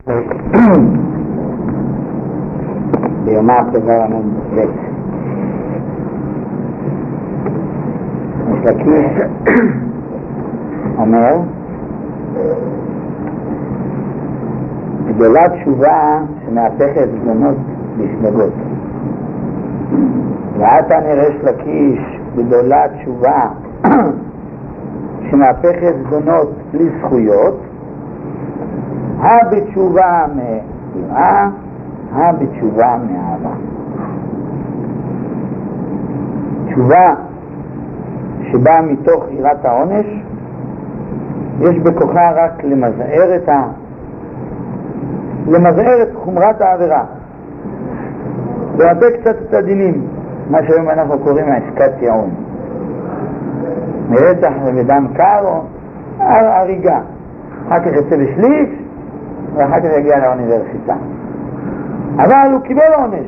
ביומא דבר עמוד ב' יש לקיש אומר גדולה תשובה שמהפכת זדונות בשגגות. ועתה נראה לקיש גדולה תשובה שמהפכת זדונות לזכויות, בתשובה מיראה, בתשובה מאהבה. תשובה שבאה מתוך יראת העונש, יש בכוחה רק למזער את חומרת העבירה, להדק קצת את הדינים, מה שהיום אנחנו קוראים עסקת טיעון, מרצח ודם קר או הריגה, אחר כך יצא לשליש ואחר כך יגיע לאוניברסיטה, אבל הוא קיבל עונש.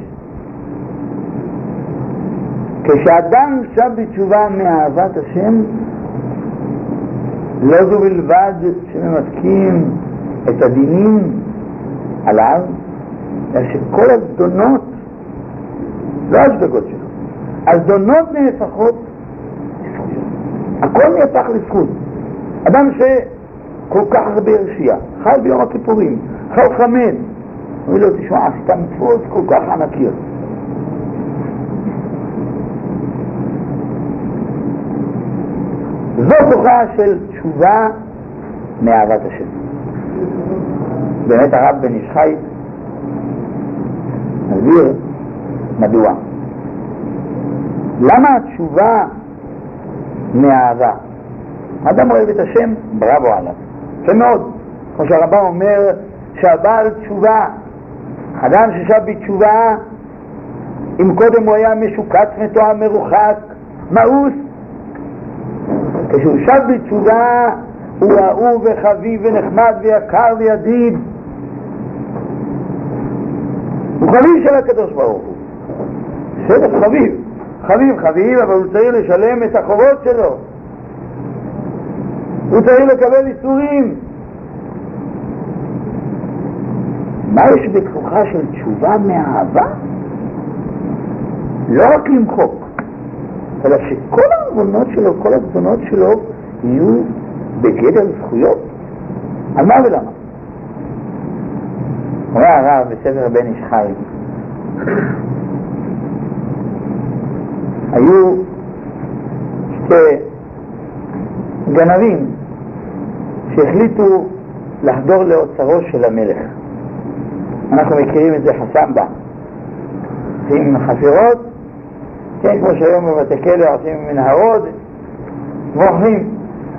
כשאדם שב בתשובה מאהבת השם, לא זו בלבד שממתקים את הדינים עליו, אלא שכל הזדונות, לא השגגות שלו, הזדונות נהפכות לזכויות. הכל נהפך לזכות. אדם שכל כך הרבה הרשיע, חל ביום הכיפורים, חל חמד, הוא לא תשמע, עשית מצוות כל כך ענקיות. זו כוחה של תשובה מאהבת השם. באמת הרב בן איש חי מסביר מדוע. למה התשובה מאהבה? אדם אוהב את השם, בראבו עליו. זה מאוד. כמו שהרבא אומר שהבעל תשובה, אדם ששב בתשובה, אם קודם הוא היה משוקץ, מתואם, מרוחק, מאוס, כשהוא שב בתשובה הוא אהוב וחביב ונחמד ויקר וידיד, הוא חביב של הקדוש ברוך הוא. בסדר, חביב, אבל הוא צריך לשלם את החובות שלו, הוא צריך לקבל איסורים. מה יש בכוחה של תשובה מאהבה? לא רק למחוק, אלא שכל העוונות שלו, כל הזדונות שלו יהיו בגדר זכויות. על מה ולמה? אומר הרב בספר בן איש חי, היו שתי גנבים שהחליטו לחדור לאוצרו של המלך. אנחנו מכירים את זה חסמבה, עושים חפירות, כן, כמו שהיום בבתי כלא עושים מנהרות, מוכרים.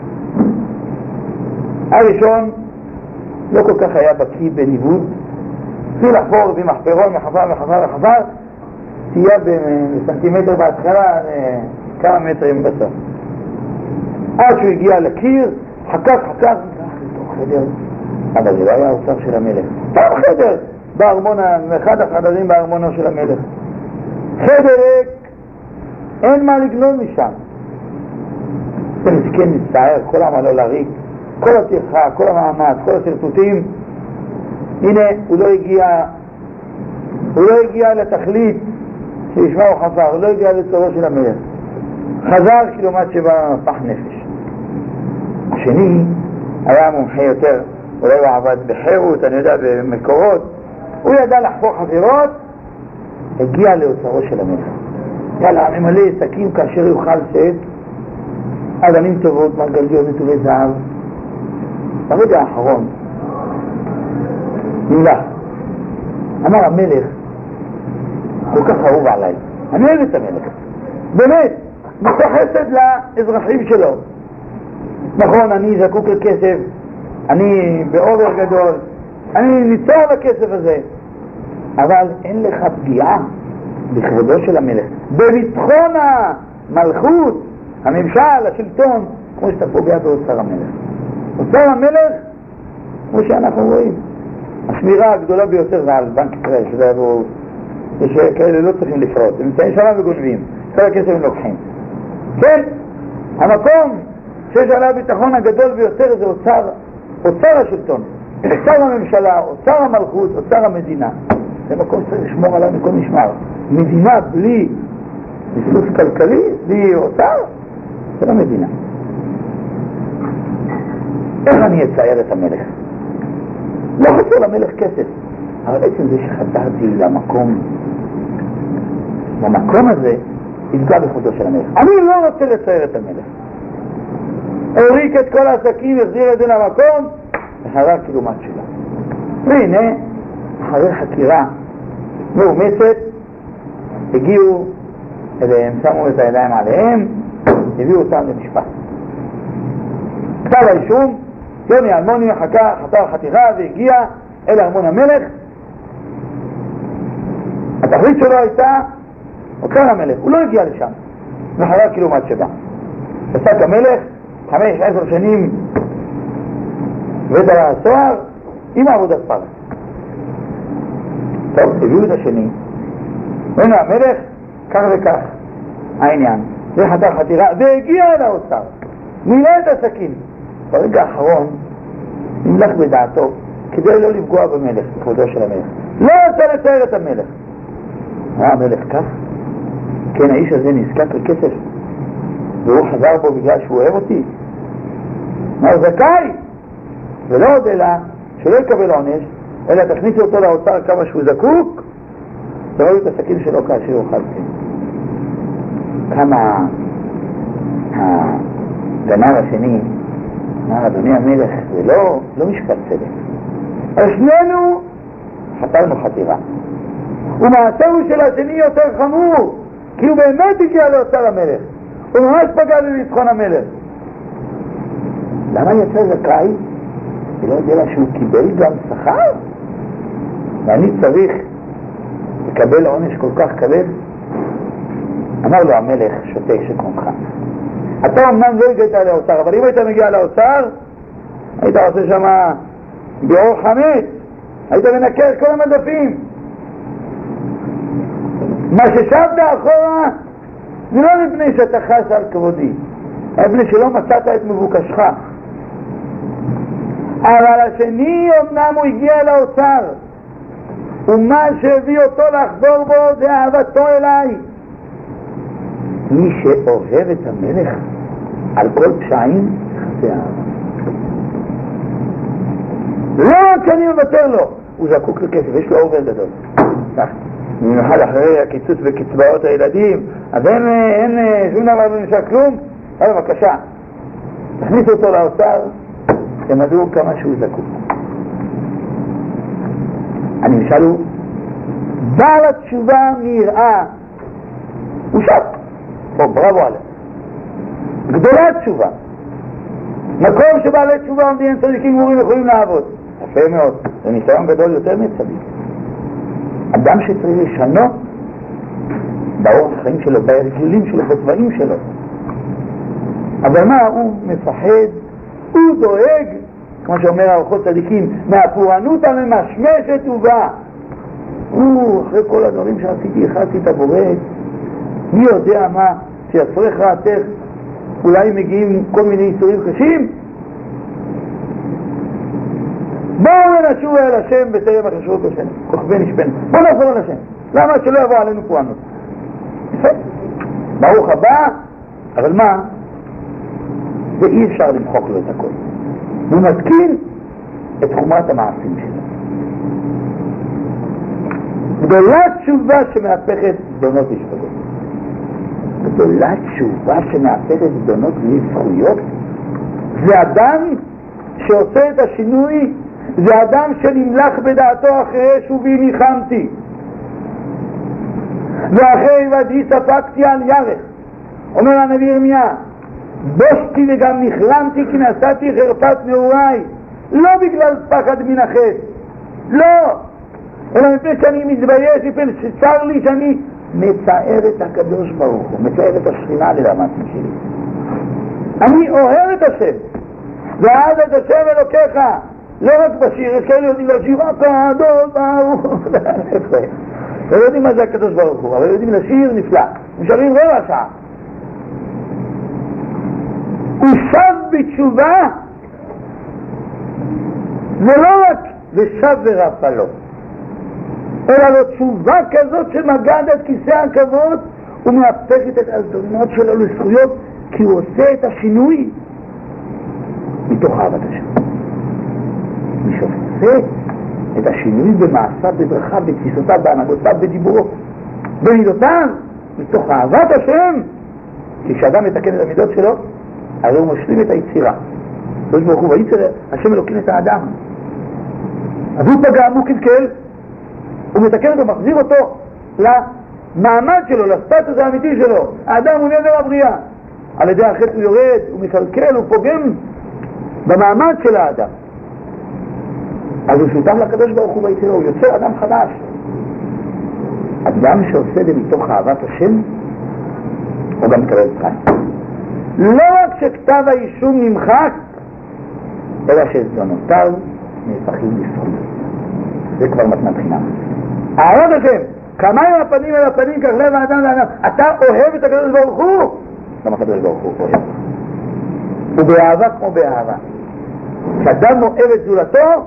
הראשון לא כל כך היה בקיא בניווט, התחיל לחפור במחפרון, מחפר, תהיה בסנטימטר בהתחלה, כמה מטרים בסוף. עד שהוא הגיע לקיר, חכך, לתוך חדר, אבל זה לא היה האוצר של המלך. פעם חדר, באחד החדרים בארמונו של המלך. חדר ריק, אין מה לגנוב משם. זה מסכן, מצטער, כל העמלו להריק, כל הטרחה, כל המאמץ, כל השרטוטים. הנה, הוא לא הגיע לתכלית שישמע הוא חפר, הוא לא הגיע לצורו של המלך. חזר קילומט שבא פח נפש. השני היה מומחה יותר, אולי הוא עבד בחירות, אני יודע, במקורות, הוא ידע לחפור חפירות, הגיע לאוצרו של המלך. יאללה, ממלא סכים כאשר יוכל שאת, אדנים טובות, מרגליות, נטולי זהב. ברגע האחרון נמלך, אמר המלך, כל כך אהוב עליי, אני אוהב את המלך, באמת, מתוך חסד לאזרחים שלו. נכון, אני זקוק לכסף, אני באובר גדול, אני ניצר בכסף הזה, אבל אין לך פגיעה בכבודו של המלך, בביטחון המלכות, הממשל, השלטון, כמו שאתה פוגע באוצר המלך. אוצר המלך, כמו שאנחנו רואים, השמירה הגדולה ביותר זה על בנק ישראל, שזה הוא, כאלה לא צריכים לפרוט, הם נמצאים שם וגונבים, כל הכסף הם לוקחים. כן, המקום שיש עליו הביטחון הגדול ביותר זה אוצר השלטון. שר הממשלה, או שר המלכות, או שר המדינה, זה מקום שצריך לשמור עליו מכל משמר. מדינה בלי ביסוס כלכלי, בלי אוצר, זה לא מדינה. איך אני אצייר את המלך? לא חסר למלך כסף, אבל בעצם זה שחזרתי למקום הזה, יפגע בכבודו של המלך. אני לא רוצה לצייר את המלך. הוריק את כל העסקים, החזיר את זה למקום, וחזר קילומת שלה. והנה, אחרי חקירה מאומצת, הגיעו אליהם, שמו את הידיים עליהם, הביאו אותם למשפט. כתב האישום, יוני אלמוני חתר חתירה והגיע אל ארמון המלך. התכלית שלו הייתה עוצר המלך, הוא לא הגיע לשם, וחזר קילומת שבה. פסק המלך 5-10 שנים בבית הסוהר עם עבודת פרך. טוב, הביאו את השני, והנה המלך כך וכך העניין, וחתר חתירה והגיע אל האוצר, מילא את הסכין. ברגע האחרון נמלך בדעתו כדי לא לפגוע במלך, בכבודו של המלך, לא רוצה לצייר את המלך. המלך כך, כן, האיש הזה נזקק לכסף והוא חזר בו בגלל שהוא אוהב אותי, מה זכאי, ולא עוד אלא שלא יקבל עונש, אלא תכניסו אותו לאוצר כמה שהוא זקוק, תראו את הסכין שלו כאשר הוא חלתי. כמה הגנב השני אמר, אדוני המלך, זה לא משפט צדק, אבל שנינו חתרנו חתירה, ומעשהו של השני יותר חמור, כי הוא באמת הגיע לאוצר המלך, הוא ממש פגע לניצחון המלך. למה יצא זכאי? ולא יודע שהוא קיבל גם שכר? ואני צריך לקבל עונש כל כך כבד? אמר לו המלך, שותה שקומך, אתה אמנם לא הגעת לאוצר, אבל אם היית מגיע לאוצר, היית עושה שם ביעור חמץ, היית מנקה את כל המדפים. מה ששבת אחורה, זה לא מפני שאתה חס על כבודי, אלא מפני שלא מצאת את מבוקשך. אבל השני אמנם הוא הגיע לאוצר, ומה שהביא אותו לחזור בו זה אהבתו אליי. מי שאוהב את המלך על כל פשעים, חסה אהבה. לא רק אני מוותר לו, הוא זקוק לכסף, יש לו עובר גדול. במיוחד אחרי הקיצוץ בקצבאות הילדים, אז אין שום דבר במשל כלום. אבל בבקשה, תכניסו אותו לאוצר, תמדעו כמה שהוא זקוק. הנמשל הוא, בעל התשובה מיראה, הוא שב, או בראבו עליו, גדולה תשובה, מקום שבעלי תשובה עומדים צדיקים גמורים יכולים לעבוד, יפה מאוד, זה ניסיון גדול יותר מצדיק. אדם שצריך לשנות באורח החיים שלו, בהרגלים שלו, בצבעים שלו, אבל מה, הוא מפחד, הוא דואג, כמו שאומר האורחות צדיקים, מהפורענות הממשמשת ובאה. אחרי כל הדברים שעשיתי, הכרתי את הבורא, מי יודע מה, שיצריך רעתך, אולי מגיעים כל מיני איסורים קשים. בואו ונשוב אל השם בטרם החשבות השם, כוכבי נשפן. בואו נחזור אל השם, למה שלא יבוא עלינו פורענות? יפה, ברוך הבא, אבל מה? ואי אפשר למחוק לו את הכל. הוא מתקין את חומרת המעשים שלו. גדולת תשובה שמהפכת זדונות לשפגות. גדולת תשובה שמהפכת זדונות לזכויות, זה אדם שעושה את השינוי, זה אדם שנמלך בדעתו אחרי שובי ניחמתי, ואחרי ודאי ספקתי על ירך. אומר הנביא ירמיה, בושתי וגם נכלמתי כי נשאתי חרפת נעוריי, לא בגלל פחד מן החטא, לא, אלא מפני שאני מתבייש, מפני שצר לי שאני מצער את הקדוש ברוך הוא, מצער את השכינה לרמתים שלי. אני אוהב את השם, ואהב את השם אלוקיך, לא רק בשיר, יש כאלה יודעים לשיר הקדוש ברוך הוא, לא יודעים מה זה הקדוש ברוך הוא, אבל יודעים לשיר נפלא, משרים רבע שעה. הוא שב בתשובה ולא רק ושב ורפא לו, אלא לו תשובה כזאת שמגד את כיסא הכבוד ומהפכת את הזדמנות שלו לזכויות, כי הוא עושה את השינוי מתוך אהבת השם. מי שעושה את השינוי במעשיו, בדרכיו, בתפיסותיו, בהנהגותיו, בדיבורו, במידותיו, מתוך אהבת השם, כי כשאדם מתקן את המידות שלו, הרי הוא משלים את היצירה. יש ברוך הוא ביצר, השם אלוקים את האדם. אז הוא פגם, הוא קלקל, הוא מתקן אותו, מחזיר אותו למעמד שלו, לסטטוס האמיתי שלו. האדם הוא נבר הבריאה. על ידי החטא הוא יורד, הוא מקלקל, הוא פוגם במעמד של האדם. אז הוא שותף לקדוש ברוך הוא ביצירה, הוא יוצר אדם חדש. אדם שעושה זה מתוך אהבת השם, הוא גם מקבל חיים. לא רק שכתב האישום נמחק, אלא שזדונותיו נהפכים לזכות. זה כבר מתנת חינם. אהבת השם, כמיים הפנים אל הפנים, כך לב האדם לאדם. אתה אוהב את הקדוש ברוך הוא? גם הקדוש ברוך הוא אוהב. ובאהבה כמו באהבה. כשאדם אוהב את זולתו,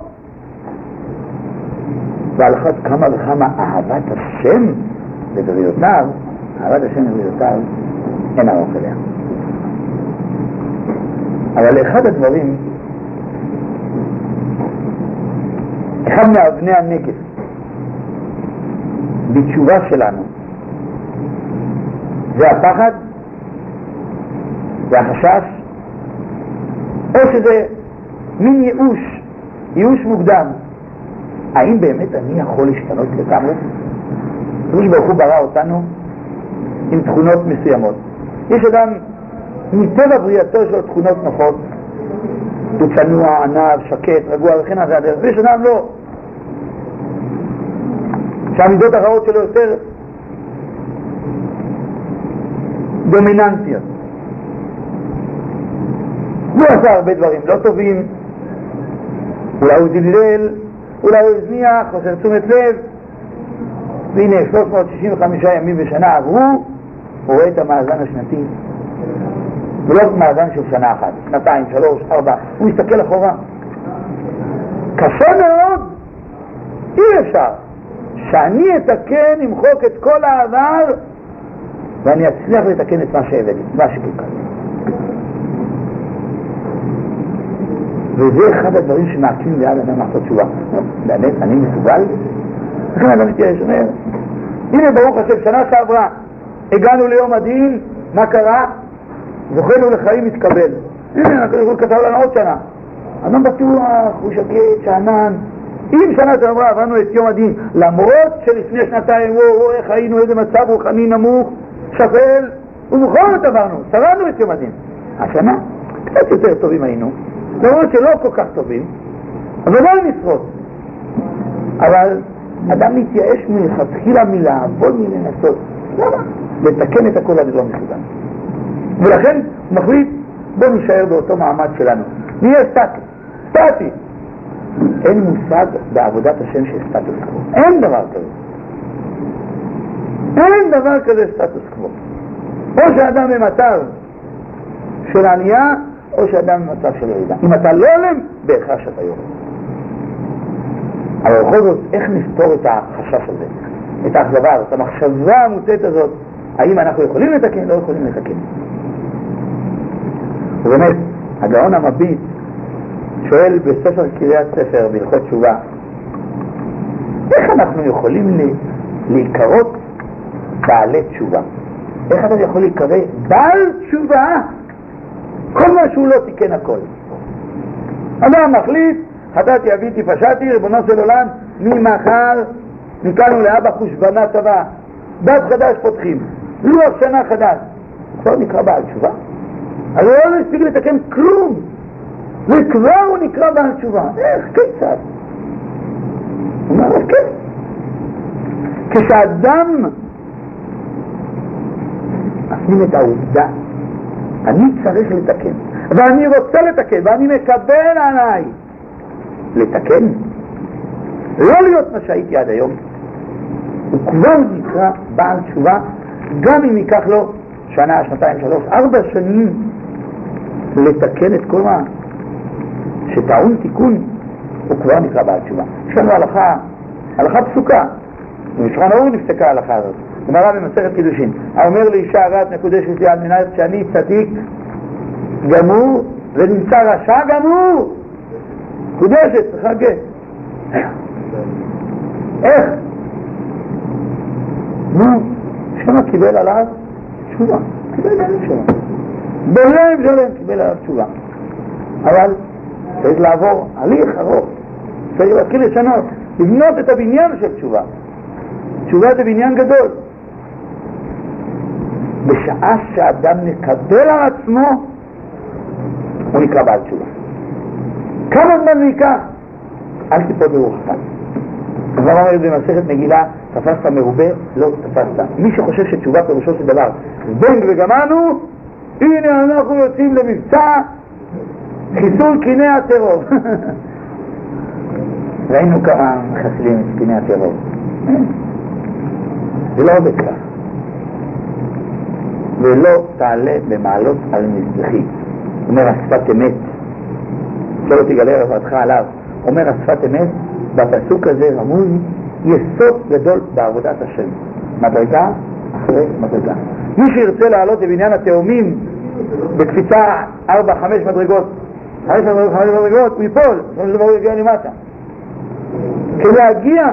ועל אחת כמה וכמה אהבת השם לבריאותיו, אהבת השם לבריאותיו אין ארוך אליה. אבל אחד הדברים, אחד מאבני הנגף בתשובה שלנו, זה הפחד והחשש, או שזה מין ייאוש מוקדם. האם באמת אני יכול להשתנות לגמרי? הקדוש ברוך הוא ברא אותנו עם תכונות מסוימות. יש אדם מטבע בריאתו שלו תכונות נוחות, הוא צנוע, ענב, שקט, רגוע וכן הזה הדרך, ויש אדם לא, שהמידות הרעות שלו יותר דומיננטיות. הוא עשה הרבה דברים לא טובים, אולי הוא זלזל, אולי הוא הזניח, חוסר תשומת לב, והנה 365 ימים בשנה עברו, הוא רואה את המאזן השנתי, ולא מאזן של שנה אחת, שנתיים, 3, 4, הוא מסתכל אחורה. קשה מאוד, אי אפשר שאני אתקן, אמחוק את כל העבר, ואני אצליח לתקן את מה שהבאתי, מה שקלקל. וזה אחד הדברים שמעקים ליד אדם לעשות תשובה. באמת, אני מסוגל? לכן אדם מתייאש, אומר, הנה ברוך השם, שנה שעברה, הגענו ליום הדין, מה קרה? זוכרנו לחיים מתקבל. הנה, הוא כתב לנו עוד שנה. אדם בטוח, הוא שקט, שענן. אם שנה שעברה עברנו את יום הדין, למרות שלפני שנתיים, איך היינו, איזה מצב רוחני נמוך, שפל, ובכל זאת עברנו, שרדנו את יום הדין. השנה, קצת יותר טובים היינו. למרות שלא כל כך טובים, אבל לא נשרוד. אבל אדם מתייאש מלכתחילה מלעבוד מלנסות. למה? לתקן את הכל עד לא מסוגל. ולכן הוא מחליט, בוא נשאר באותו מעמד שלנו. נהיה סטטי. אין מושג בעבודת השם של סטטוס קוו. אין דבר כזה. אין דבר כזה סטטוס קוו. או שאדם במצב של עלייה, או שאדם במצב של ירידה. אם אתה לא עולם, בהכרח שאתה יורד. אבל בכל זאת, איך נפתור את החשש הזה? את האכזבה הזאת, את המחשבה המוטעת הזאת, האם אנחנו יכולים לתקן, לא יכולים לתקן. ובאמת, הגאון המביט שואל בספר קריאת ספר, בהלכות תשובה, איך אנחנו יכולים להיקרות בעלי תשובה? איך אתה יכול להיקרא בעל תשובה? כל מה שהוא לא תיקן הכל. אדם מחליט, חטאתי, אביתי, פשעתי, ריבונו של עולם, ממחר ניקנו לאבא חושבנה טובה, דף חדש פותחים, לוח שנה חדש. כבר נקרא בעל תשובה? אז הוא לא הספיק לתקן כלום, וכבר הוא נקרא בעל תשובה. איך? כיצד? הוא אומר, כן. כשאדם מפנים את העובדה, אני צריך לתקן, ואני רוצה לתקן, ואני מקבל עליי לתקן, לא להיות מה שהייתי עד היום, הוא כבר נקרא בעל תשובה, גם אם ייקח לו שנה, שנתיים, 3, 4 שנים לתקן את כל מה שטעון תיקון. הוא כבר נקרא בעל תשובה. יש לנו הלכה פסוקה, במשכן אור נפסקה ההלכה הזאת, גמרא במסכת קידושין, האומר לאישה הרת מקודשת לי על מנת שאני צדיק גמור ונמצא רשע גמור, קודשת, צריכה גט. איך? שמה קיבל עליו תשובה, קיבל עליו תשובה, בלב שלם קיבל עליו תשובה, אבל צריך לעבור הליך ארוך, צריך להתחיל לשנות, לבנות את הבניין של תשובה. תשובה זה בניין גדול. בשעה שאדם מקבל על עצמו, הוא נקרא בעל תשובה. כמה זמן זה ייקח? אל תיפול ברוחך. כבר אומרת במסכת מגילה, תפסת מרובה, לא תפסת. מי שחושב שתשובה פירושו של דבר בן וגמרנו, הנה אנחנו יוצאים למבצע חיסול קיני הטרור. ראינו כמה מחסלים את קיני הטרור. זה לא עובד כך. ולא תעלה במעלות על מזבחי. אומר השפת אמת, לא תגלה רפואתך עליו. אומר השפת אמת, בפסוק הזה רמוז יסוד גדול בעבודת השם. מדרגה אחרי מדרגה. מי שירצה לעלות לבניין התאומים בקפיצה 4-5 מדרגות, 5 מדרגות, הוא ייפול, הוא יגיע למטה. כלהגיע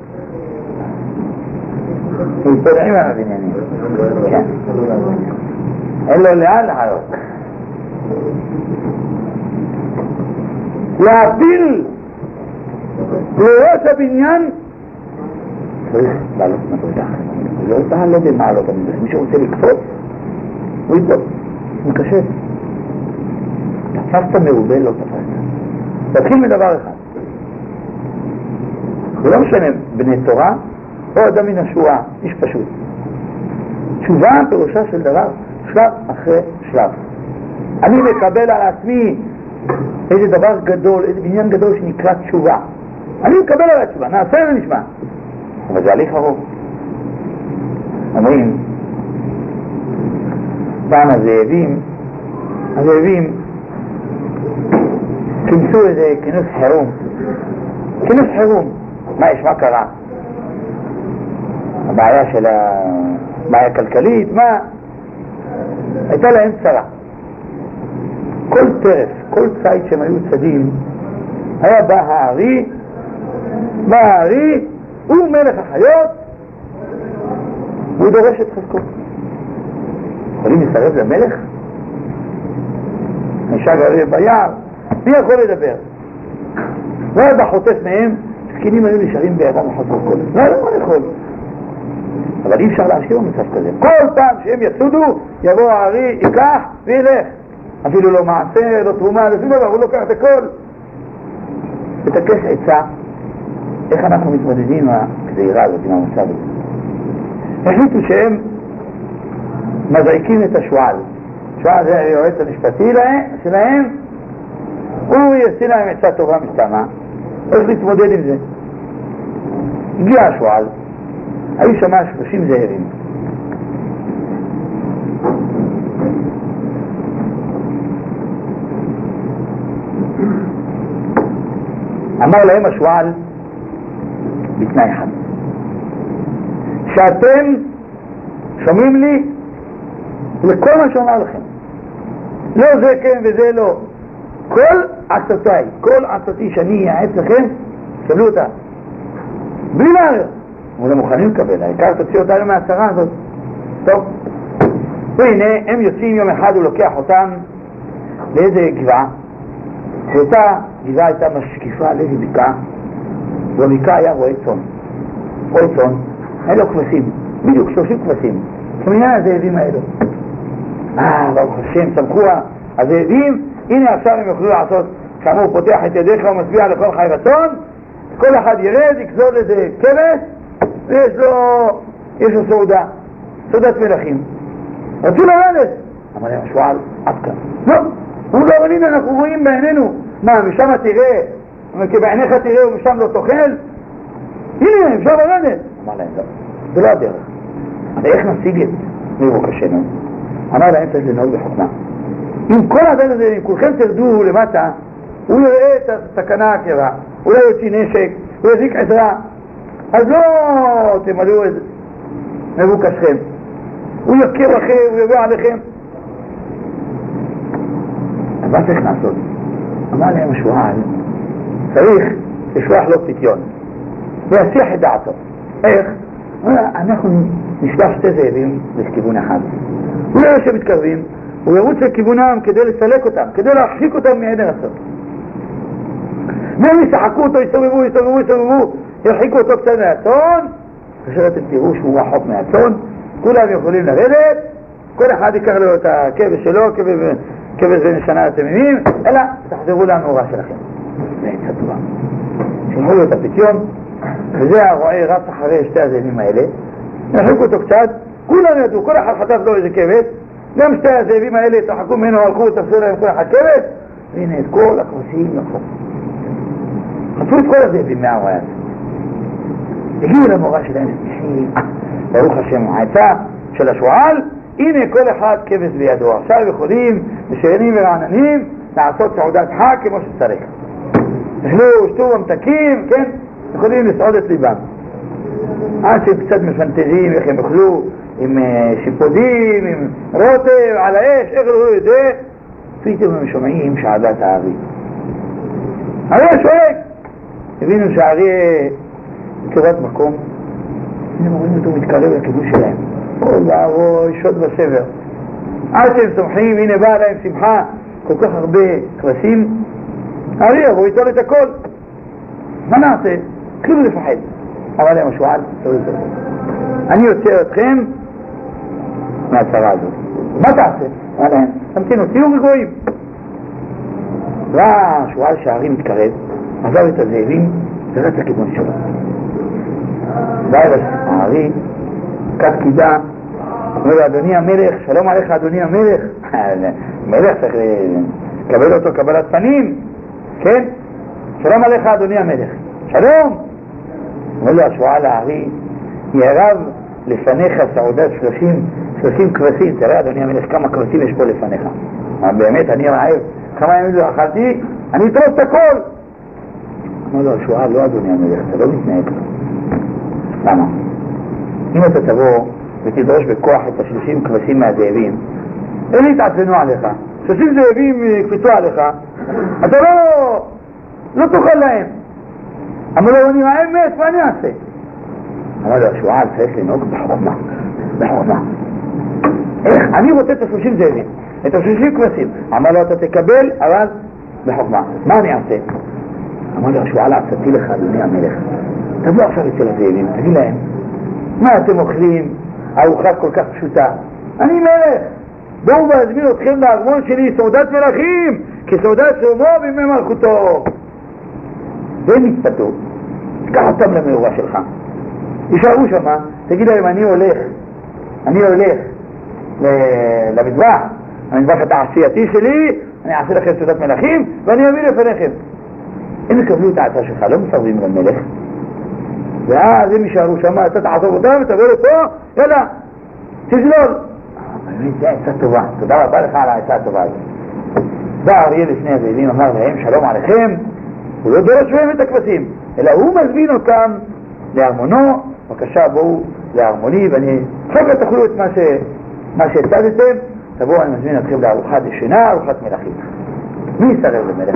הוא ייפול עם הבניינים. כן. אין לו לאן לעלות. להפיל לראש הבניין צריך לעלות מדרגה. לא תעלה במעלות המדרגה. מי שרוצה לקפוץ הוא ייפול, הוא קשה. תפסת מרובה, לא תפסת. תתחיל מדבר אחד. זה לא משנה בני תורה או אדם מן השורה, איש פשוט. תשובה פירושה של דבר שלב אחרי שלב. אני מקבל על עצמי איזה דבר גדול, איזה בניין גדול שנקרא תשובה. אני מקבל על התשובה, נעשה ונשמע. אבל זה הליך ארוך. אומרים, פעם הזאבים כינסו איזה כינוס חירום. כינוס חירום. מה קרה? הבעיה של הבעיה כלכלית, מה? הייתה להם צרה. כל טרף, כל צייד שהם היו צדים, היה בא הארי, הוא מלך החיות, והוא דורש את חזקו. יכולים לסרב למלך? נשאר גרב ביער, מי יכול לדבר? לא היה בחוטף מהם, סקינים היו נשארים בידם וחזקו כל זה. לא יכול. אבל אי אפשר להשאיר במצב כזה. כל פעם שהם יצודו, יבוא הארי, ייקח וילך. אפילו לא מעשה, לא תרומה, הוא לוקח את הכל. ותקש עצה, איך אנחנו מתמודדים עם הגזירה הזאת, עם המצב הזה. החליטו שהם מזעיקים את השועל. השועל זה היועץ המשפטי שלהם, הוא יעשה להם עצה טובה מסתמה, איך להתמודד עם זה. הגיע השועל, היו שמה 30 זהירים. אמר להם השועל בתנאי אחד, שאתם שומעים לי לכל מה שאומר לכם, לא זה כן וזה לא, כל עצתי שאני אעץ לכם, שבלו אותה בלי מערער. אבל הם מוכנים לקבל, העיקר תוציא אותנו מהצרה הזאת. טוב, והנה הם יוצאים יום אחד, הוא לוקח אותם לאיזה גבעה, ואותה גבעה הייתה משקיפה על איזה בקעה, ובבקעה היה רועה צאן, היה לו כבשים, בדיוק 30 כבשים, כמיני הזאבים האלו. ברוך השם, שמחו הזאבים, הנה עכשיו הם יוכלו לעשות, כאמור פותח את ידיך ומצביע לכל חי רצון, כל אחד ירד, יקזוד איזה כבש, ויש לו סעודת מלכים. רצו לרדת, אמר להם השועל, עד כאן. לא, הוא לא רואים, אנחנו רואים בעינינו. מה, משם תראה, כי בעיניך תראה ומשם לא תאכל? הנה, אפשר לרדת. אמר להם, לא, זה לא הדרך. אבל איך נשיג את מבוקשנו? אמר להם, צריך לנהוג בחוכמה. אם כל הדרך הזה, אם כולכם תרדו למטה, הוא יראה את הסכנה העקבה. אולי יוציא נשק, הוא יזיק עזרה, אז לא תמלאו את מבוקשכם, הוא יכיר לכם, הוא יבוא עליכם. אז מה צריך לעשות? אמר להם השועל, צריך לשלוח לו פתיון ויסיח את דעתו. איך? אנחנו נשלח שתי זאבים לכיוון אחד, הוא לא שמתקרבים, הוא ירוץ לכיוונם כדי לסלק אותם, כדי להרחיק אותם מעדר הסוף. והם ישחקו אותו, יסובבו, ירחיקו אותו קצת מהצאן, כאשר אתם תראו שהוא רחוק מהצאן, כולם יכולים לרדת, כל אחד ייקח לו את הכבש שלו, כבש בן שנה התמימים, אלא תחזרו למאורה שלכם. זה עצה טובה. שלחו לו את הפתיון, וזה הרועה רץ אחרי שתי הזאבים האלה, ירחיקו אותו קצת, כולם ידעו, כל אחד חטף לו איזה כבש, גם שתי הזאבים האלה צחקו ממנו, הלכו ותפסו להם כל אחד כבש, והנה את כל הכבשים לקחו. חטפו את כל הזאבים מהרועה הזה. הגיעו למאורה שלהם ושמחים, ברוך השם, העצה של השועל, הנה כל אחד כבש בידו. עכשיו יכולים משיינים ורעננים לעשות סעודת חג כמו שצריך. תשלו, שתו ממתקים, כן? יכולים לסעוד את ליבם. עד שקצת מפנטזים איך הם יאכלו, עם שיפודים, עם רוטב, על האש, איך לא יודע, פתאום הם שומעים שעדת הארי. הארי שואג! הבינו שהארי קרבת מקום, הנה רואים אותו מתקרב לכיוון שלהם. אוי ואבוי, שוד וסבר. עד שהם שמחים, הנה באה להם שמחה, כל כך הרבה כבשים, הארי יבוא יטול את הכל. מה נעשה? התחילו לפחד. אבל להם השועל, אני יוצא אתכם מהצרה הזאת. מה תעשה? אמר להם, תמתינו, תהיו רגועים. והשועל שהארי מתקרב, עזב את הזאבים ורץ לכיוון שלו. בא אל הארי, כת קידה, אומר לו, אדוני המלך, שלום עליך אדוני המלך. מלך צריך לקבל אותו קבלת פנים, כן? שלום עליך אדוני המלך. שלום! אומר לו השועל הארי, יערב לפניך סעודת 30 כבשים. תראה אדוני המלך כמה כבשים יש פה לפניך. באמת אני רעב, כמה ימים לא אכלתי, אני אטרוף את הכל. אומר לו השועל, לא אדוני המלך, אתה לא מתנהג. למה? אם אתה תבוא ותדרוש בכוח את 30 כבשים מהזאבים, אלה יתעצבנו עליך, 30 זאבים יקפצו עליך, אתה לא תאכל להם. אמר לו, אני רעב מת, מה אני אעשה? אמר לו השועל, צריך לנהוג בחוכמה. איך? אני רוצה את 30 זאבים, את 30 כבשים. אמר לו, אתה תקבל, אבל בחוכמה. מה אני אעשה? אמר לו השועל, עצתי לך אדוני המלך, תבוא עכשיו אצל הזאבים, תגיד להם, מה אתם אוכלים? ארוחה כל כך פשוטה. אני מלך, בואו ואזמין אתכם לארמון שלי, סעודת מלכים, כסעודת שלמה בימי מלכותו. והם יתפתו, תקח אותם למאורה שלך, יישארו שמה, תגיד להם, אני הולך למטבח התעשייתי שלי, אני אעשה לכם סעודת מלכים ואני אביא לפניכם. הם יקבלו את העצה שלך, לא מסרבים למלך, ואז הם יישארו שמה, אתה תעזוב אותם ותבוא לפה, יאללה, תזלול. זה עצה טובה, תודה רבה לך על העצה הטובה הזאת. בא האריה לפני הזאבים, אמר להם, שלום עליכם. הוא לא דורש מהם את הכבשים, אלא הוא מזמין אותם לארמונו. בבקשה בואו לארמוני ואני חוקר תאכלו את מה שהצדתם, תבואו, אני מזמין אתכם לארוחת ישנה, ארוחת מלכים. מי יסרב למלך?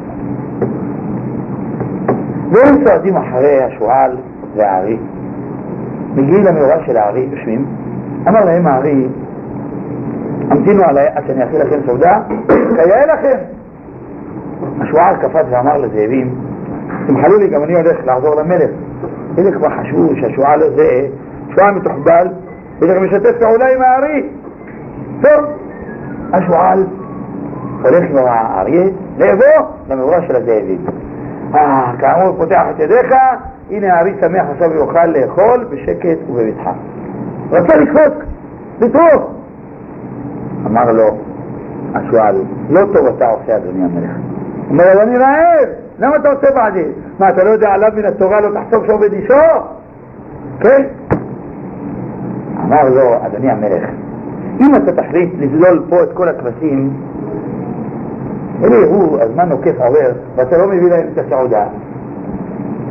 והם צועדים אחרי השועל והארי, מגיעים למאורה של הארי, יושבים. אמר להם הארי, המתינו עליי עד שאני אכיל לכם סעודה, כיאה לכם. השועל קפץ ואמר לזאבים, תמחלו לי, גם אני הולך לעזור למלך. אלה כבר חשבו שהשועל הזה שועל מתוחבל, ולך משתף פעולה עם הארי. טוב, השועל הולך עם האריה לבוא למאורה של הזאבים. כאמור, פותח את ידיך, הנה הארי שמח, עכשיו יוכל לאכול בשקט ובבטחה. רצה לקפוץ, לטרוף. אמר לו השועל, לא טוב אתה עושה אדוני המלך. אומר לו, אני רעב, למה אתה עושה בעדי? מה, אתה לא יודע עליו מן התורה, לא תחשוב שעובד אישו? כן? אמר לו, אדוני המלך, אם אתה תחליט לזלול פה את כל הכבשים, אלה יראו, הזמן נוקף עובר, ואתה לא מביא להם את הסעודה,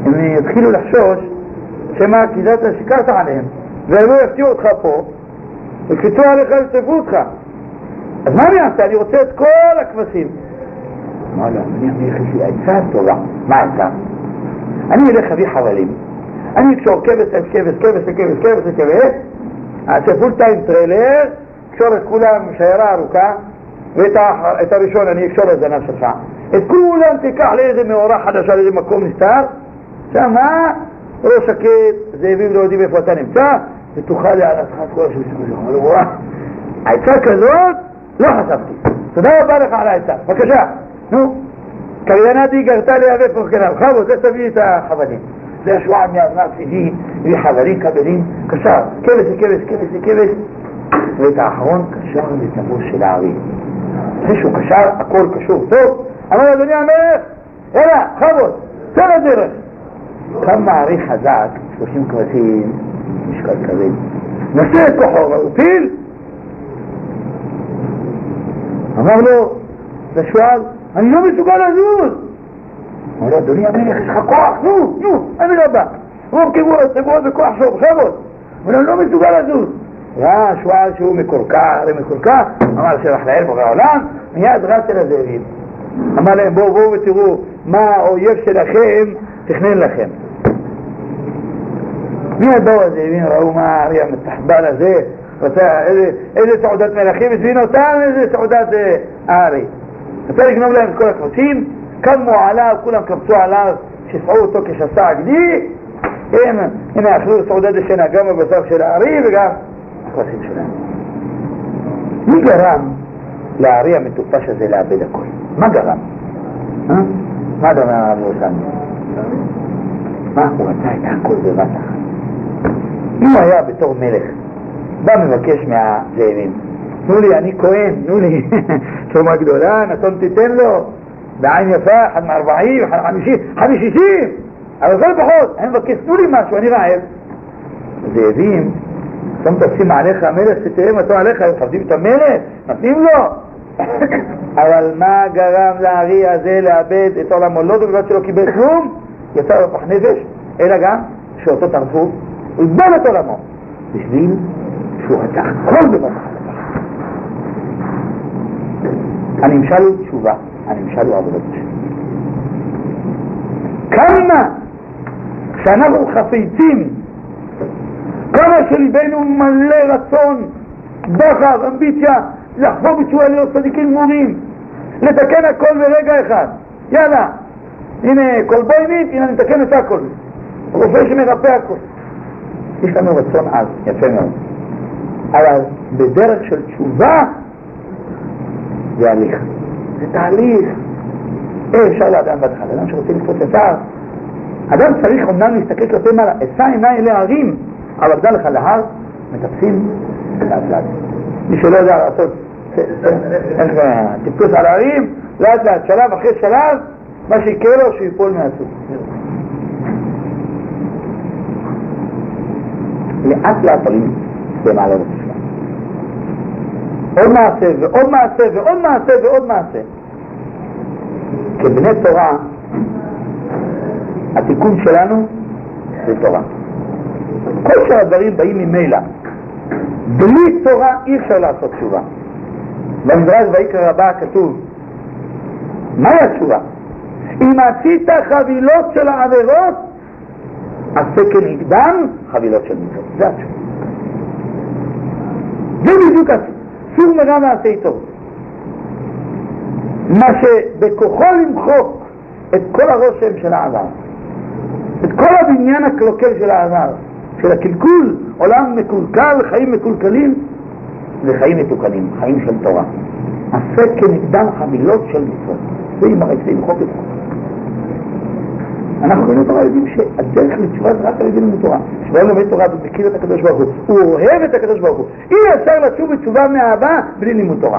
הם יתחילו לחשוש שמה, כי זה אתה שיקרת עליהם, והם לא יפתיעו אותך פה, וקצרו עליך יצטרפו אותך. אז מה אני אעשה? אני רוצה את כל הכבשים. אמר לו, אני יש לי עצה טובה. מה העצה? אני אלך אביא חבלים, אני אקשור כבש על כבש, כבש על כבש, כבש על כבש, אעשה פול טיים טריילר, אקשור את כולם שיירה ארוכה, ואת הראשון אני אקשור לזנב שלך. את כולם תיקח לאיזה מאורה חדשה, לאיזה מקום נסתר, שמה? ראש שקט, זאבים לא יודעים איפה אתה נמצא, ותוכל להעלתך את כל השביל. העצה כזאת לא חשבתי. תודה רבה לך על העצה. בבקשה, נו. קריינתי גרתה להיאבק פורקנה. חבוד, זה תביא את החבלים. זה השבועה מהזנב צידי, הביא חבלים, קבלים, קשר, כבש לכבש, כבש לכבש, ואת האחרון קשר לצבור של הערים. אחרי שהוא קשר, הכל קשור טוב. אמר אדוני המלך, יאללה, חבוד, צא לדרך. קם מעריך חזק, 30 כבשים, משקל כבד, נשא את כוחו, והוא פיל. אמר לו, לשואל, אני לא מסוגל לזוז. אמר לו, אדוני המלך, יש לך כוח, נו, אני לא בא. רוב כיבורת, סגורות בכוח שוב, חבוד. אבל אני לא מסוגל לזוז. שואל שהוא מקורקע, אמר שבח לאל בורא העולם, מיד רץ אל הזאבים. אמר להם, בואו ותראו מה האויב שלכם תכנן לכם. מיד באו הזאבים, ראו מה האריה המתחבן הזה, איזה תעודת מלכים הזמין אותם, איזה תעודת הארי. רצה לגנוב להם את כל הכבשים, קמו עליו, כולם קפצו עליו, שסעו אותו כשסע הגדי, הנה אכלו סעודת השנה, גם הבשר של הארי וגם הכבשים שלהם. מי גרם לארי המטופש הזה לאבד הכל? מה גרם? מה דומה הרב יוסן? מה? הוא רצה את הכל בבת אחת. אם הוא היה בתור מלך, בא מבקש מהזאבים, תנו לי, אני כהן, תנו לי תרומה גדולה, נתון תיתן לו, בעין יפה, 1 מ-40, 1 מ-50, 60, אבל זה פחות, אני מבקש, תנו לי משהו, אני רעב. הזאבים, אתם תשים עליך המלך, תתאם אותו עליך, הם חפדים את המלך, נתנים לו. אבל מה גרם לארי הזה לאבד את עולמו? לא בגלל שלא קיבל כלום, יצא לו פח נפש, אלא גם שאותו טרפו, הוא איבד את עולמו, בשביל שהוא רצח כל דבר. הנמשל הוא תשובה, הנמשל הוא עבודת השם. כמה שאנחנו חפצים, כמה שליבנו מלא רצון, דחף, אמביציה, לחזור בתשובה להיות צדיקים גמורים, לתקן הכל ברגע אחד. יאללה, הנה כל בוינית, הנה נתקן את הכל, רופא שמרפא הכל. יש לנו רצון אז, יפה מאוד, אבל בדרך של תשובה זה הליך, זה תהליך. אפשר לאדם בהתחלה, אדם שרוצה לקפוץ ישר, אדם צריך אומנם להסתכל כלפי מעלה, אשא עיניי להרים, אבל דע לך להר, מטפסים לאט לאט. מי שלא יודע לעשות טיפוס על ההרים, לאט לאט, שלב אחרי שלב, מה שיקרה לו שהוא ייפול מהסוג. לאט לאט עולים במעלה ותשלה. עוד מעשה ועוד מעשה ועוד מעשה ועוד מעשה. כבני תורה, התיקון שלנו זה תורה. כל שאר הדברים באים ממילא. בלי תורה אי אפשר לעשות תשובה. במדרש ויקרא רבה כתוב, מהי התשובה? אם עשית חבילות של העבירות, עשה כנגדם חבילות של מצוות. זה התשובה. זה בדיוק סור מרע ועשה טוב. מה שבכוחו למחוק את כל הרושם של העבר, את כל הבניין הקלוקל של העבר, של הקלקול, עולם מקולקל, חיים מקולקלים, זה חיים מתוקנים, חיים של תורה. עשה כנגדם חבילות של מצוות. זה ימחק, זה ימחוק את זה. אנחנו בני תורה יודעים שהדרך לתשובה זה רק על ידי לימוד תורה. שבא לומד תורה ומכיר את הקדוש ברוך הוא, הוא אוהב את הקדוש ברוך הוא. אי אפשר לשוב בתשובה מאהבה בלי לימוד תורה.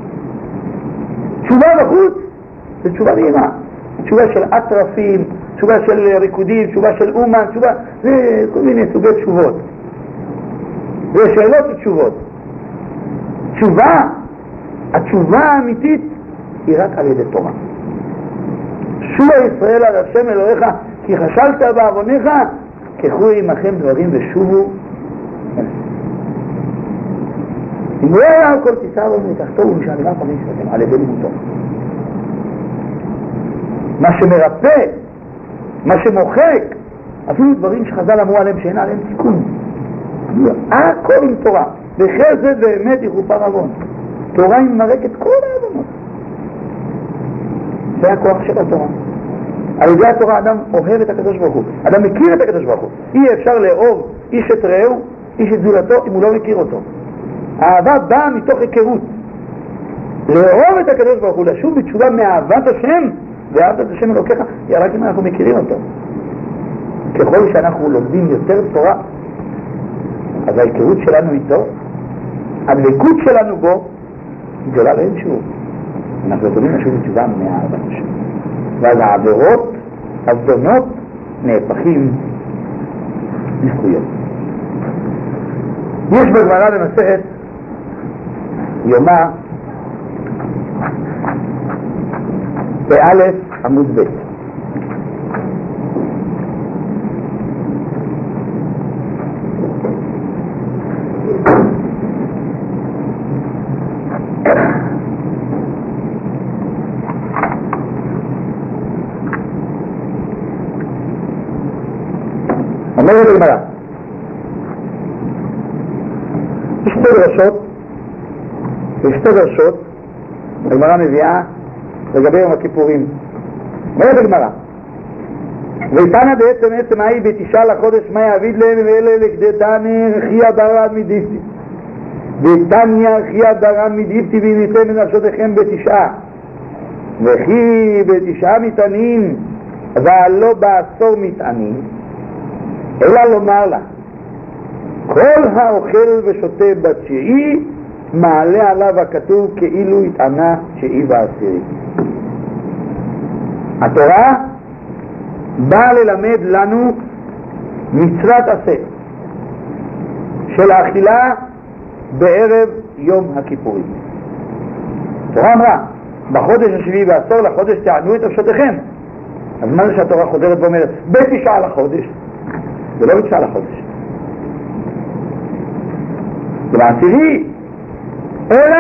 תשובה בחוץ זה תשובה נעימה, תשובה של אטרפים, תשובה של ריקודים, תשובה של אומן, תשובה, זה כל מיני סוגי תשובות. זה שאלות ותשובות. תשובה, התשובה האמיתית היא רק על ידי תורה. שובה ישראל על השם אלוהיך כי חשלת בעווניך, קחו עמכם דברים ושובו. אם הוא היה כל תיסה בו מתחתו ומשעניו פנים שלכם על ידי לימותו. מה שמרפא, מה שמוחק, אפילו דברים שחז"ל אמרו עליהם שאין עליהם תיקון. הכל עם תורה, בחסד ואמת יכופר עוון. תורה היא מרקת כל העוונות. זה הכוח של התורה. על ידי התורה אדם אוהב את הקדוש ברוך הוא, אדם מכיר את הקדוש ברוך הוא. אי אפשר לאהוב איש את רעהו, איש את זולתו, אם הוא לא מכיר אותו. האהבה באה מתוך היכרות. לאהוב את הקדוש ברוך הוא, לשוב בתשובה מאהבת השם, ואהבת את השם אלוקיך, רק אם אנחנו מכירים אותו. ככל שאנחנו לומדים יותר תורה, אז ההיכרות שלנו איתו, הדבקות שלנו בו, גדולה לאין שוב. אנחנו יכולים לשוב בתשובה מאהבת השם. ואז העבירות, הזדונות, נהפכים לזכויות. יש בגמרא במסכת יומא באלף עמוד ב' אומרת בגמרא, יש שתי דרשות, הגמרא מביאה לגבי יום הכיפורים. אומרת בגמרא, ואיתנה בעצם מהי בתשעה לחודש מה יעביד להם ואלה לקדתני חיה דרן מדיפתי ואיתניה חיה דרן מדיפתי והניתם מנפשותיכם בתשעה וכי בתשעה מטענים והלא בעשור מטענים, אלא לומר לה כל האוכל ושותה בתשיעי מעלה עליו הכתוב כאילו התענה תשיעי ועשירי. התורה באה ללמד לנו מצוות עשה של האכילה בערב יום הכיפורים. התורה אמרה בחודש השביעי בעשור לחודש תענו את נפשותיכם. אז מה זה שהתורה חוזרת ואומרת בתשעה לחודש? זה לא בתשעה לחודש, זה בעשירי, אלא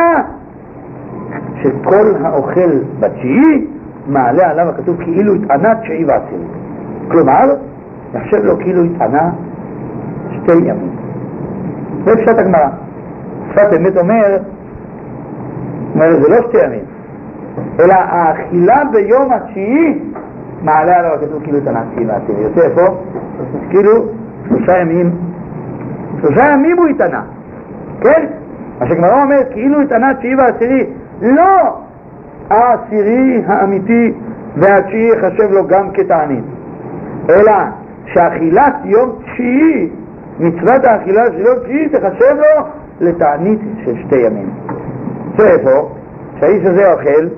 שכל האוכל בתשיעי מעלה עליו הכתוב כאילו התענה תשיעי ועשירי. כלומר, נחשב לו כאילו התענה 2 ימים. זה פשט הגמרא. שפת אמת אומר זה לא 2 ימים, אלא האכילה ביום התשיעי מעלה עליו הכתוב כאילו התענה תשיעי ועשירי. יוצא איפה? כאילו 3 ימים. 3 ימים הוא התענה. כן? מה שגמרא אומרת כאילו התענה תשיעי ועשירי, לא העשירי האמיתי והתשיעי יחשב לו גם כתענית, אלא שאכילת יום תשיעי, מצוות האכילה של יום תשיעי תחשב לו לתענית של 2 ימים. זה איפה? שהאיש הזה אוכל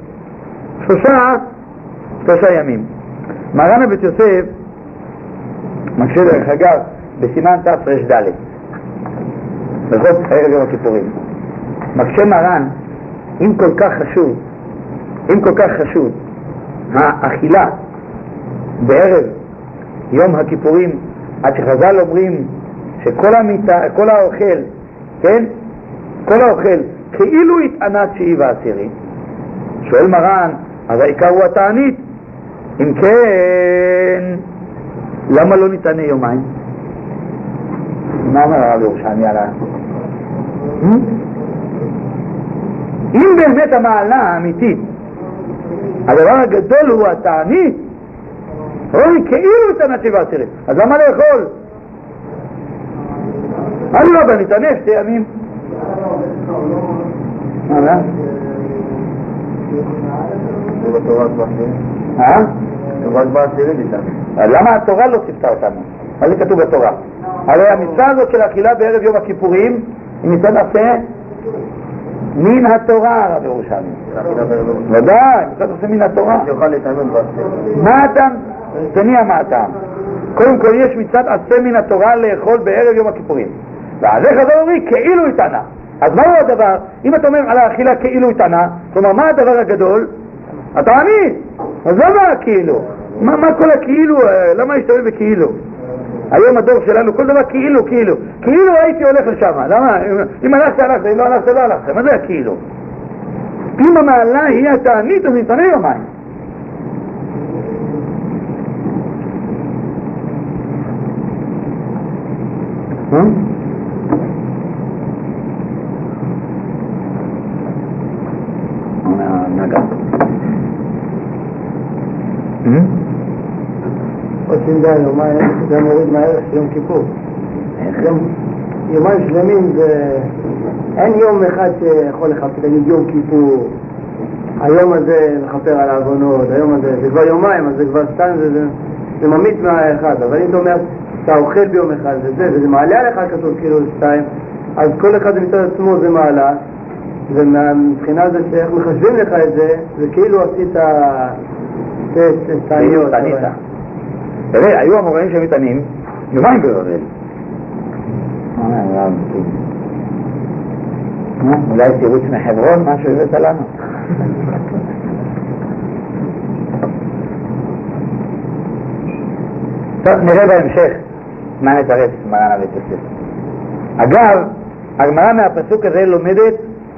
3 ימים. מרן הבית יוסף מקשה דרך אגב בסימן תר"ד בכל ערב יום הכיפורים, מקשה מרן, אם כל כך חשוב האכילה בערב יום הכיפורים, עד שחז"ל אומרים שכל כל האוכל, כן? כל האוכל כאילו התענה תשיעי ועשירי. שואל מרן, אז העיקר הוא התענית. אם כן, למה לא ניתנה יומיים? מה אומר הרב ירושלמי עליו? אם באמת המעלה האמיתית, הדבר הגדול הוא התענית, רואים כאילו התענה תשיעי ועשירי, אז למה לאכול? אני לא בניתנה 2 ימים. מה? זה בתורה כבר למה התורה לא ציפתה אותנו? מה זה כתוב בתורה? הרי המצווה הזאת של האכילה בערב יום הכיפורים היא מצווה נעשה מן התורה, הרב ירושלמי. ודאי, מצווה נעשה מן התורה. מה הטעם? תניע מה הטעם. קודם כל יש מצוות עשה מן התורה לאכול בערב יום הכיפורים, ואז איך זה אומרים? כאילו התענה. אז מהו הדבר? אם אתה אומר על האכילה כאילו התענה, כלומר מה הדבר הגדול? התענית. אז לא מה כאילו? מה כל הכאילו? למה להשתמש בכאילו? היום הדור שלנו, כל דבר כאילו הייתי הולך לשם. למה? אם הלכת, אם לא הלכת, לא הלכת. מה זה הכאילו? אם המעלה היא התענית, אז נתענה יומיים. נגע. עושים די, זה מוריד מהערך של יום כיפור. יומיים שלמים זה... אין יום אחד שיכול לחפש, תגיד יום כיפור, היום הזה לחפר על העוונות, היום הזה, זה כבר יומיים, אז זה כבר סתם, זה ממית מהאחד, אבל אם אתה אומר, אתה אוכל ביום אחד, וזה מעלה עליך כתוב כאילו שתיים, אז כל אחד מצד עצמו זה מעלה, ומבחינה זה שאיך מחשבים לך את זה, זה כאילו עשית תעניות. תראה, היו המוראים שמתענים יומיים בבבל. אולי תירוץ מחברון, משהו הבאת לנו. טוב, נראה בהמשך מה נתרץ מרן הבית יוסף. אגב, הגמרא מהפסוק הזה לומדת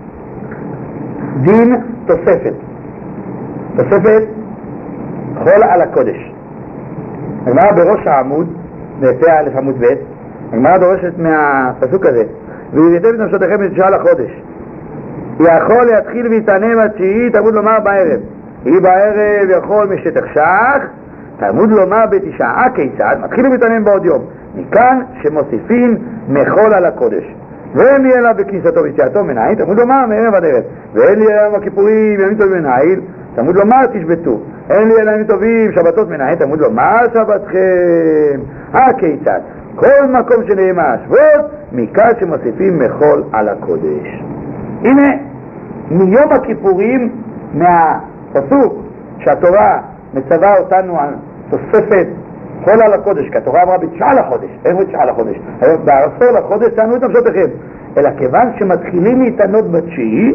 דין תוספת. תוספת חול על הקודש. הגמרא בראש העמוד, בפרק א' עמוד ב', הגמרא דורשת מהפסוק הזה, ויביאתם את נפשותיכם בתשעה לחודש. יכול להתחיל ויתענה בתשיעי, תלמוד לומר בערב. היא בערב יכול משתחשך, תלמוד לומר בתשעה. כיצד? מתחילים להתענם בעוד יום. מכאן שמוסיפים מחול על הקודש. ואין לי אלא בכניסתו ויציאתו מנהיל, תלמוד לומר מערב עד ערב. ואין לי אלא בכיפורים ימים טובים מנהיל, תלמוד לומר תשבתו. אין לי אלא ימים טובים שבתות מנהיל, תלמוד לומר שבתכם. כיצד? כל מקום שנאמר השבות, מכאן שמוסיפים מחול על הקודש. הנה, מיום הכיפורים, מהפסוק שהתורה מצווה אותנו על תוספת חול על הקודש, כי התורה אמרה בתשעה לחודש. איך בתשעה לחודש? בעשור לחודש תענו את נפשותיכם. אלא כיוון שמתחילים להתענות בתשיעי,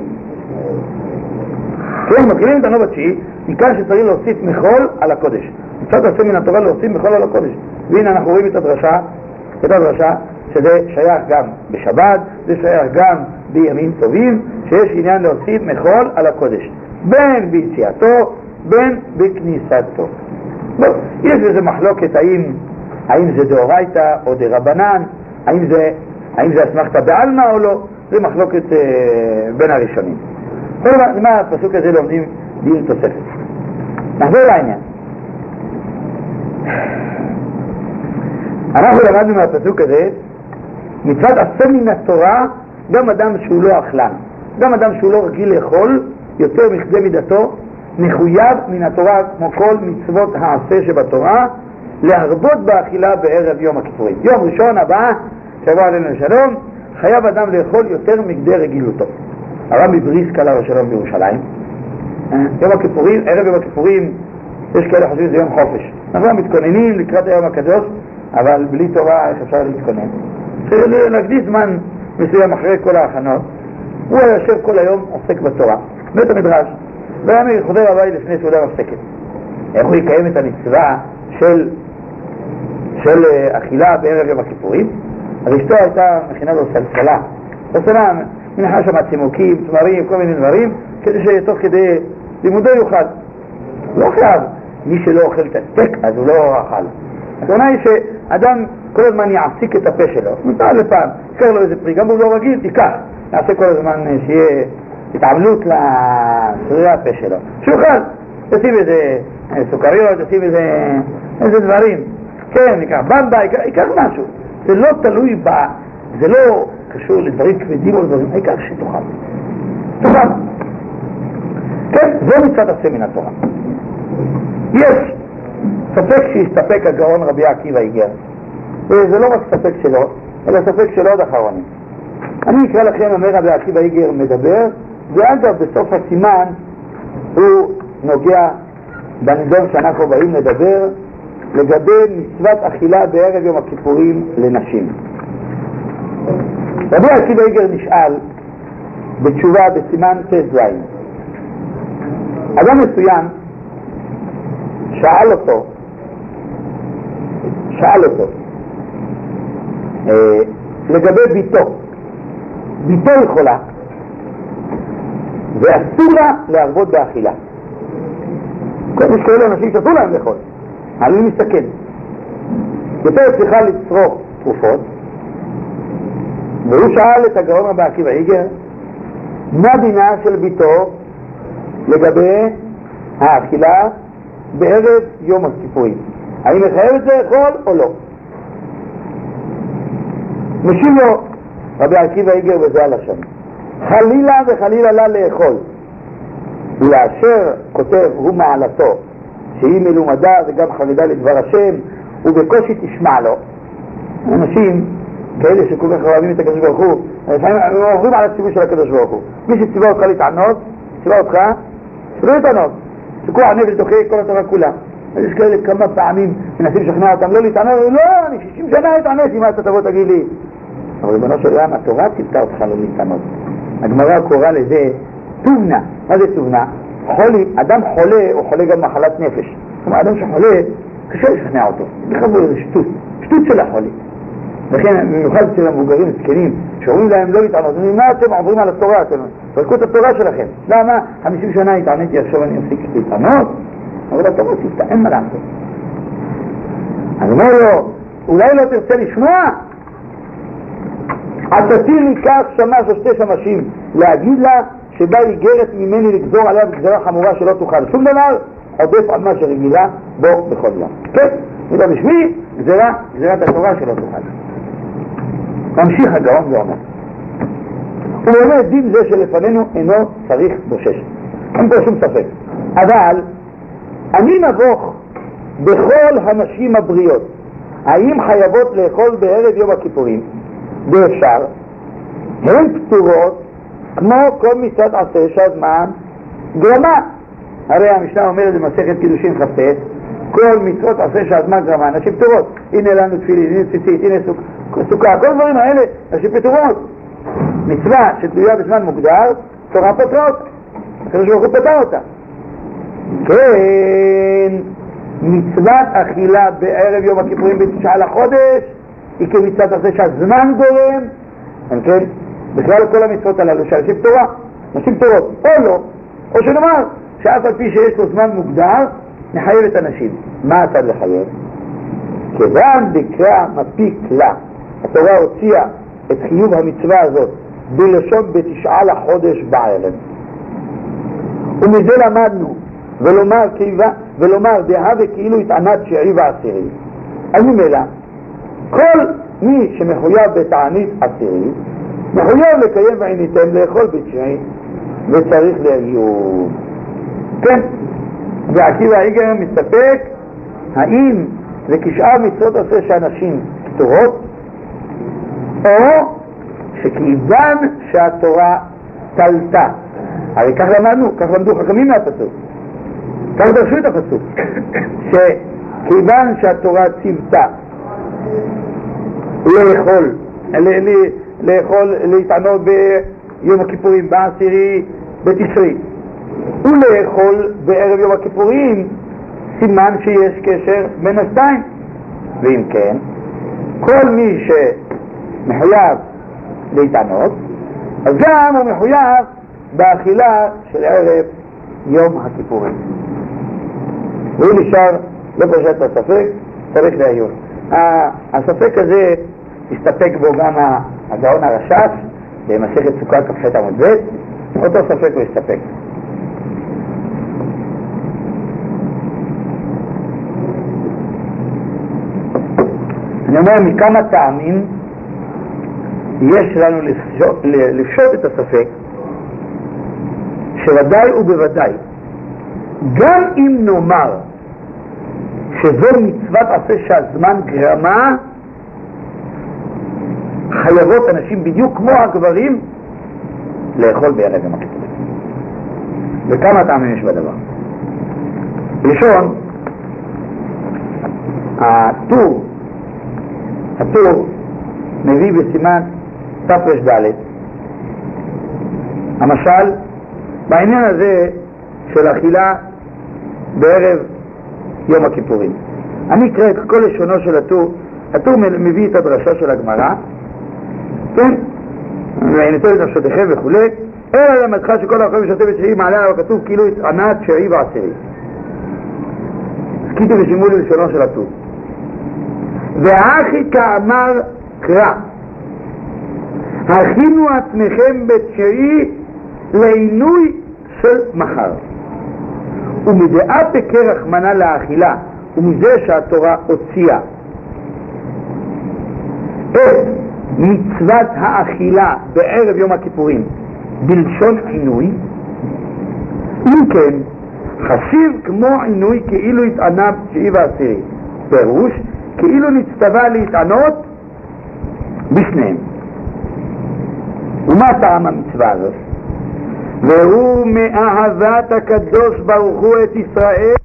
כן, מתחילים להתענות בתשיעי, מכאן שצריך להוסיף מחול על הקודש. מצד עשה מן התורה להוסיף מחול על הקודש. והנה אנחנו רואים את הדרשה, שזה שייך גם בשבת, זה שייך גם בימים טובים, שיש עניין להוסיף מחול על הקודש, בין ביציאתו, בין בכניסתו. לא, יש איזה מחלוקת האם זה דאורייתא או דרבנן, האם זה אסמכתא בעלמא או לא, זה מחלוקת בין הראשונים. מה הפסוק הזה לומדים דין תוספת? נחזור לעניין. אנחנו למדנו מהפסוק הזה מצוות עשה מן התורה, גם אדם שהוא לא אכלן, גם אדם שהוא לא רגיל לאכול יותר מכדי מידתו, מחויב מן התורה כמו כל מצוות העשה שבתורה להרבות באכילה בערב יום הכיפורים. יום ראשון הבא שבוע עלינו לשלום, חייב אדם לאכול יותר מכדי רגילותו. הרב מבריסק עליו השלום בירושלים, יום הכיפורים, ערב יום הכיפורים, יש כאלה חושבים שזה יום חופש. אנחנו מתכוננים לקראת היום הקדוש, אבל בלי תורה איך אפשר להתכונן? להקדיש זמן מסוים אחרי כל ההכנות. הוא יושב כל היום עוסק בתורה, בית המדרש, והיום חוזר הבית לפני סעודה מפסקת. איך הוא יקיים את המצווה של אכילה בערב יום הכיפורים? אז אשתו הייתה מכינה לו סלסלה, מנחה שם צימוקים, תמרים, כל מיני דברים, כדי שתוך כדי לימודו יוכל. לא חייב, מי שלא אוכל את הסטייק אז הוא לא אכל. הכוונה היא שאדם כל הזמן יעסיק את הפה שלו, מפעם לפעם, יקר לו איזה פרי, גם הוא לא רגיל, תיקח, יעשה כל הזמן שיהיה התעמלות לשרירי הפה שלו. שיוכל, תשים איזה סוכריות, תשים איזה דברים, כן, ייקח במבה, ייקח משהו. זה לא תלוי זה לא קשור לדברים כבדים או לדברים, העיקר שתוכל. תוכל. כן, זו מצוות עשה מן התורה. יש ספק שיסתפק הגאון רבי עקיבא איגר, וזה לא רק ספק שלו, אלא ספק של עוד אחרונים. אני אקרא לכם, אומר רבי עקיבא איגר מדבר, ואגב בסוף הסימן הוא נוגע בנדון שאנחנו באים לדבר לגבי מצוות אכילה בערב יום הכיפורים לנשים. רבי עקיבא איגר נשאל בתשובה בסימן ט"ז. אדם מסוים שאל אותו, שאל אותו לגבי ביתו יכולה ואסור לה להרבות באכילה. יש כאלה אנשים שאסור להם לאכול, עלולים מסתכן. ביתו צריכה לצרוך תרופות, והוא שאל את הגאון רבי עקיבא איגר מה דינה של ביתו לגבי האכילה בערב יום הכיפורים, האם מחייבת לאכול או לא? משיב לו רבי עקיבא איגר וזה הלשון, חלילה וחלילה לה לאכול, ולאשר כותב הוא מעלתו שהיא מלומדה וגם חרדה לדבר השם ובקושי תשמע לו. אנשים כאלה שכל כך אוהבים את הקדוש ברוך הוא, לפעמים הם עוברים על הציווי של הקדוש ברוך הוא. מי שציווה אותך להתענות, ציווה אותך שלא להתענות, שכוח הנפש דוחה כל התורה כולה. יש כאלה כמה פעמים מנסים לשכנע אותם לא להתענות, לא, אני 60 שנה התעניתי, מה אתה תבוא תגיד לי? אבל ריבונו של עולם, התורה ציוותה אותך לא להתענות. הגמרא קוראה לזה תובנה. מה זה תובנה? אדם חולה הוא חולה גם מחלת נפש. זאת אומרת, אדם שחולה קשה לשכנע אותו, בכלל זה שטות של החולה. לכן במיוחד אצל המבוגרים זקנים שאומרים להם לא להתענות, מה אתם עוברים על התורה? אתם תפרקו את התורה שלכם. למה? 50 שנה התעניתי, עכשיו אני אפסיק להתענות, אבל התורה ציוותה, אין מה לעשות. אז אומר לו, אולי לא תרצה לשמוע? עשתי לי כך שמש או 2 שמשים להגיד לה שבא איגרת ממני לגזור עליה בגזרה חמורה שלא תוכל שום דבר, עודף על מה שרגילה בו בכל יום. כן, זה בשמי גזירת התורה שלא תוכל. ממשיך הגאון ואומר, הוא אומר דין זה שלפנינו אינו צריך בושש, אין פה שום ספק, אבל אני נבוך בכל הנשים הבריאות, האם חייבות לאכול בערב יום הכיפורים? ואפשר, הן פטורות כמו כל מצוות עשה שהזמן גרמה. הרי המשנה אומרת במסכת קידושין כ"ט, כל מצוות עשה שהזמן גרמה, נשים פטורות. הנה לנו תפילין, הנה ציצית, הנה סוכה, כל הדברים האלה נשים פטורות. מצווה שתלויה בזמן מוגדר, תורה פטרה אותה, הקדוש ברוך הוא פטר אותה. כן, מצוות אכילה בערב יום הכיפורים ב9 לחודש היא כמצוות עשה שהזמן גורם. כן, בכלל כל המצוות הללו שאנשים פטורה, נשים פטורות, או לא, או שנאמר שאף על פי שיש לו זמן מוגדר נחייב את הנשים. מה אתה לחייב? כיוון דקרא מפיק לה, התורה הוציאה את חיוב המצווה הזאת בלשון ב9 לחודש בערב, ומזה למדנו ולומר דהווה כאילו התענת 9 ו10. אז ממילא כל מי שמחויב בתענית 10 מחויב לקיים ועניתם לאכול ב9 וצריך להיום. כן, ועקיבא איגר מסתפק האם זה כשאר מצוות עשה שאנשים פטורות, או שכיוון שהתורה תלתה. הרי כך למדו חכמים מהפסוק, כך דרשו את הפסוק, שכיוון שהתורה ציוותה לאכול להתענות ביום הכיפורים ב10 בתשרי ולאכול בערב יום הכיפורים, סימן שיש קשר בין השתיים. ואם כן, כל מי שמחויב להתענות, אז גם הוא מחויב באכילה של ערב יום הכיפורים. והוא נשאר לא פשט הספק, צריך להיום. הספק הזה הסתפק בו גם הגאון הרש"ש במסכת סוכה כ"ח עמוד ב', אותו ספק הוא הסתפק. אני אומר, מכמה טעמים יש לנו לפשוט את הספק, שוודאי ובוודאי גם אם נאמר שזו מצוות עשה שהזמן גרמה, חייבות אנשים בדיוק כמו הגברים לאכול בערב יום הכיפורים. וכמה טעמים יש בדבר. ראשון, הטור מביא בסימן תר"ד המשל בעניין הזה של אכילה בערב יום הכיפורים. אני אקרא את כל לשונו של הטור. הטור מביא את הדרשה של הגמרא, כן? ונטול את נפשותיכם וכו'. אלא למדך שכל האוכל ושותה בשביעי מעלה עליו כתוב כאילו התענה תשיעי ועשירי. הסכיתו ושימו לי לשונו של הטור. והאחי כאמר קרא, הכינו עצמכם בתשיעי לעינוי של מחר. ומדעה בקרח מנה לאכילה, ומזה שהתורה הוציאה את מצוות האכילה בערב יום הכיפורים בלשון עינוי, אם כן חשיב כמו עינוי כאילו התענה בתשיעי ועשירי, פירוש כאילו נצטווה להתענות בשניהם. ומה טעם המצווה הזאת? והוא מאהבת הקדוש ברוך הוא את ישראל